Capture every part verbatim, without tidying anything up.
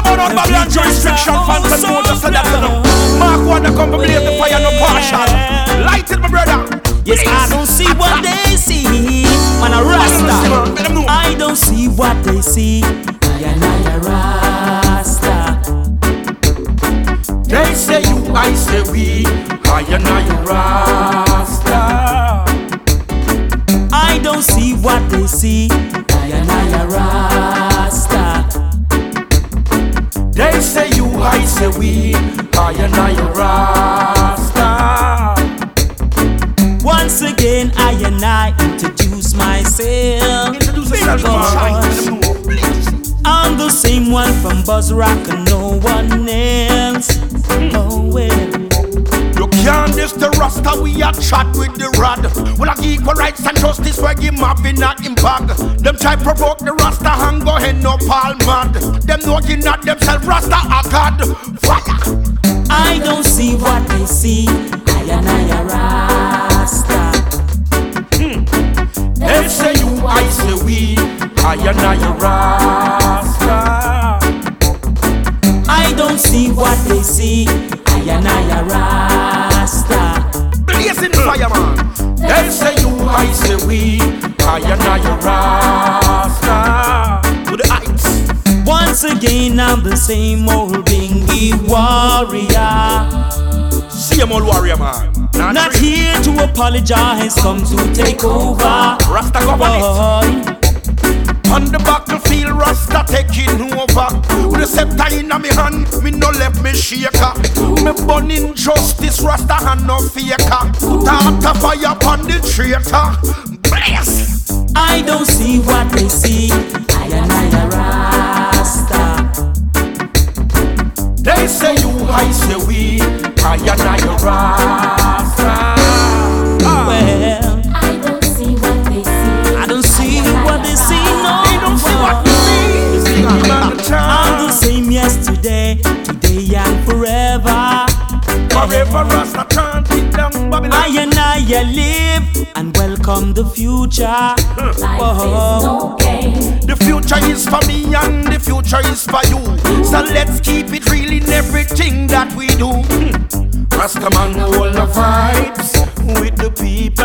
about on Babylon restriction, fans and know just that you know. Mark one that come from the fire, no partial. Light it, my brother. Yes, I don't see what they see. Man, a Rasta. I don't see what they see. I am not a Rasta. They say you, I say we. I am not a Rasta. I don't see what they see. I am not a Rasta. They say you, I say we. I am not a Rasta. Once again, I and I introduce myself. Introduce yourself, man. I'm the same one from Buzz Rock and no one else. Oh well. You can't diss the Rasta, we a chat with the rod. Well, like equal rights and justice, where him have in a him bag. Them try provoke the Rasta and go head no pal mad. Them know you not themselves Rasta a God. Fire! I don't see what they see. I and I a Rasta. Hmm. They say you, I say we. I and I a Rasta. I don't see what they see. I and I a Rasta. Blazing fire, man. They say you, I say we. I and I a Rasta. To the heights. Once again, I'm the same old Bingy warrior. Same old warrior, man. Not, Not here to apologize, come to take over. Rasta government. On the battlefield, Rasta taking over. With a scepter in my hand, me no left me shaker. Me born in justice, Rasta and no faker. Start a fire upon the traitor. Bless! I don't see what they see. I am not a Rasta. They say you, I say we. I am not a Rasta. Well, I don't see what they see. I don't see what they see, no. They don't see what we see. I'm the same yesterday, today and forever. Forever Rasta can't hit down Babylon. I and I live and welcome the future. Life is no game. The future is for me and the future is for you. So let's keep it real in everything that we do. Rasta man hold the vibes with the people.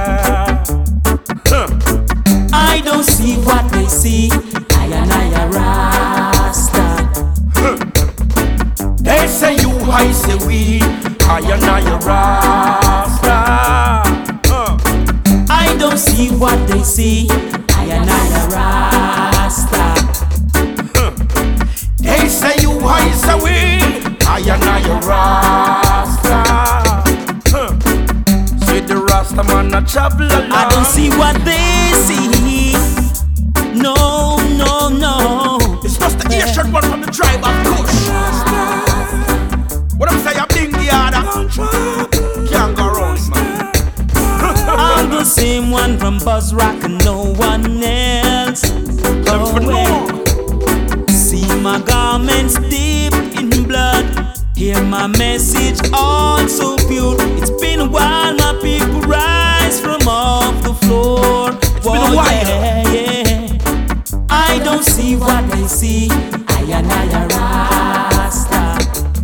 Huh. I don't see what they see. I and I a Rasta. Huh. They say you, I say we. I and I a Rasta. Huh. I don't see what they see. I and I a Rasta. Huh. They say you, I say we. I and I a Rasta. Huh. Say the Rasta man a travel along. I don't see what they see. No, no, no. It's just the Asian one from the tribe of Kush. What I'm saying, I'm being the other. Can't go wrong, man. I'm the same one from Buzz Rock and no one else. Oh, well. See my garments dipped in blood. Hear my message all so pure. It's been a while, my people rise from off the floor. It's been a while. Yeah, yeah. I don't see what they see. I and I a Rasta.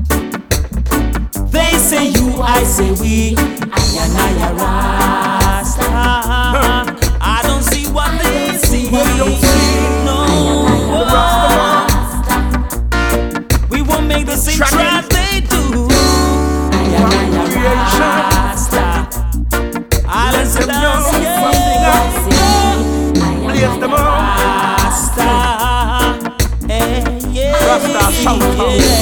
They say you, I say we. I and I a Rasta. I don't see what they see. No. We won't make the same trap they do. I and I a Rasta. I listen down, Blaze them up. Rasta. Hey, yeah. Rasta shout out.